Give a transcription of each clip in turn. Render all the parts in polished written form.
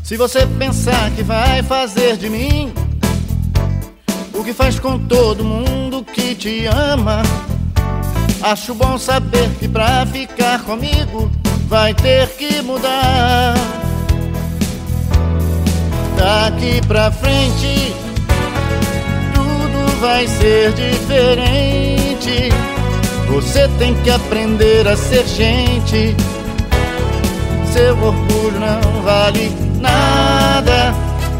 Se você pensar que vai fazer de mim o que faz com todo mundo que te ama, acho bom saber que pra ficar comigo vai ter que mudar. Daqui pra frente tudo vai ser diferente. Você tem que aprender a ser gente. Seu orgulho não vale nada,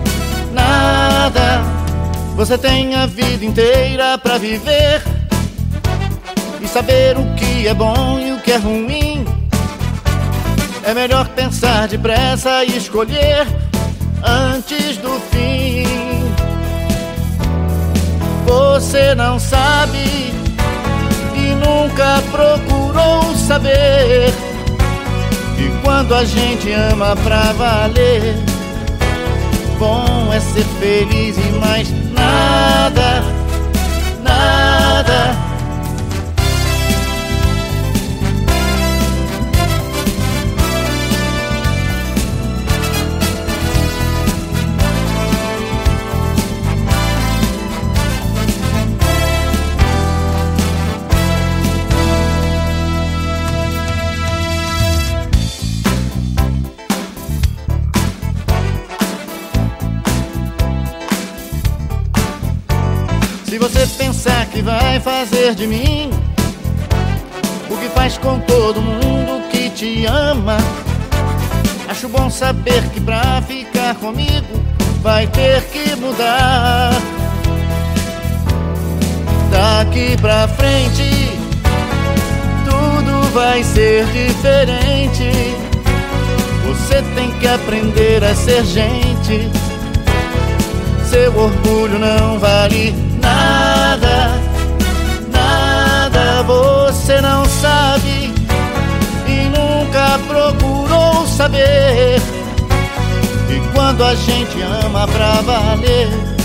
nada. Você tem a vida inteira pra viver e saber o que é bom e o que é ruim. É melhor pensar depressa e escolher antes do fim. Você não sabe e nunca procurou saber que quando a gente ama pra valer, bom é ser feliz e mais nada, nada. Se você pensar que vai fazer de mim o que faz com todo mundo que te ama, acho bom saber que pra ficar comigo vai ter que mudar. Daqui pra frente tudo vai ser diferente. Você tem que aprender a ser gente. Seu orgulho não vale nada, nada. Você não sabe e nunca procurou saber que quando a gente ama pra valer,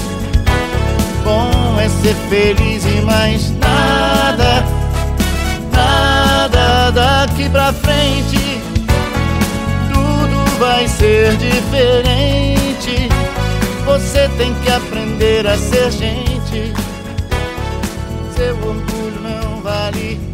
bom é ser feliz e mais nada, nada. Daqui pra frente tudo vai ser diferente. Você tem que aprender a ser gente. Seu orgulho não vale